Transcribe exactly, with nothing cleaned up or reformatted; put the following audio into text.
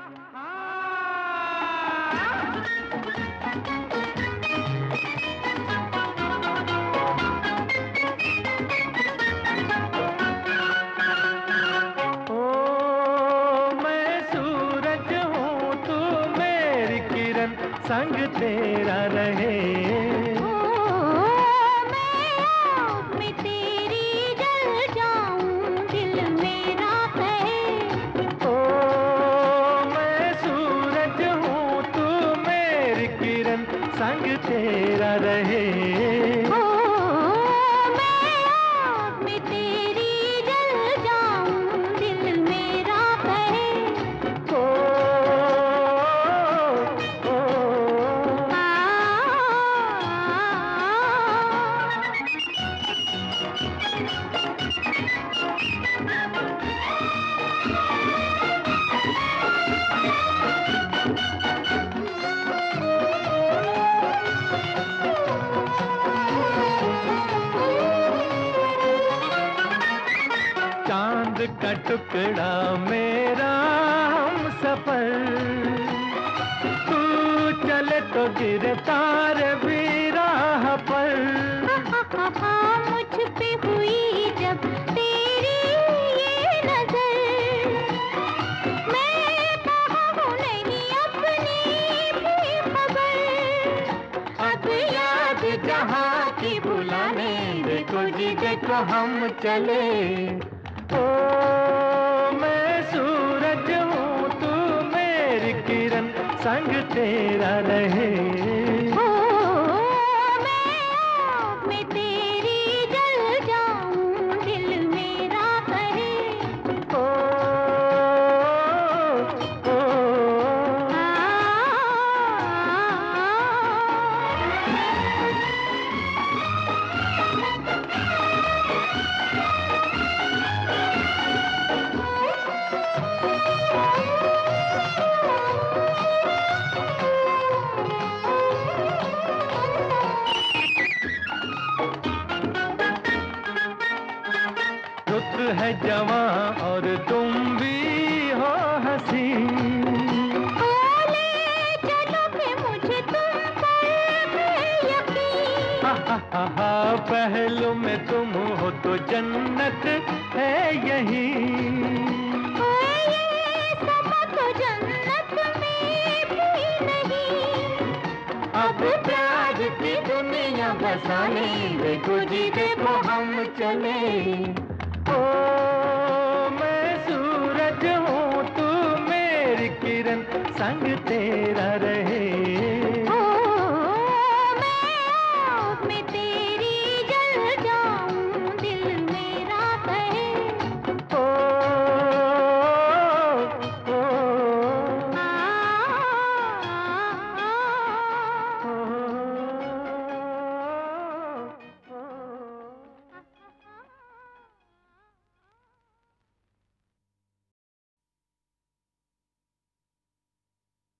संग तेरा रहे। ओ, मैं आग में तेरी जल जाऊं, दिल मेरा कहे। ओ, मैं सूरज हूँ तू मेरी किरण, संग तेरा रहे। ओ, मैं आग में तेरी जल जाऊं, दिल मेरा कहे। ओ, चांद का टुकड़ा मेरा हम सफर, तू चले तो गिरे तारे भी राह पर। मुझ पे हुई जब तेरी ये नजर, मैं कहाँ हूँ नहीं अपनी भी खबर। अब याद जहाँ की भुलाने, देखो जी देखो हम चले। ओ, मैं सूरज हूँ तू मेरी किरण, संग तेरा रहे। ओ, मैं आग में तेरी जल जाऊं, दिल मेरा कहे। ओ, ओ, रुत है जवां और तुम भी हो हंसी। बोले चलो कि मुझे तुम पर है यकीन। हा हा हा हा, पहलू में तुम हो तो जन्नत है यही। ये समा तो जन्नत में भी नहीं। अब प्यार की दुनिया बसाने, देखो जी देखो हम चले। ओ, मैं सूरज हूँ तू मेरी किरण, संग तेरा रहे।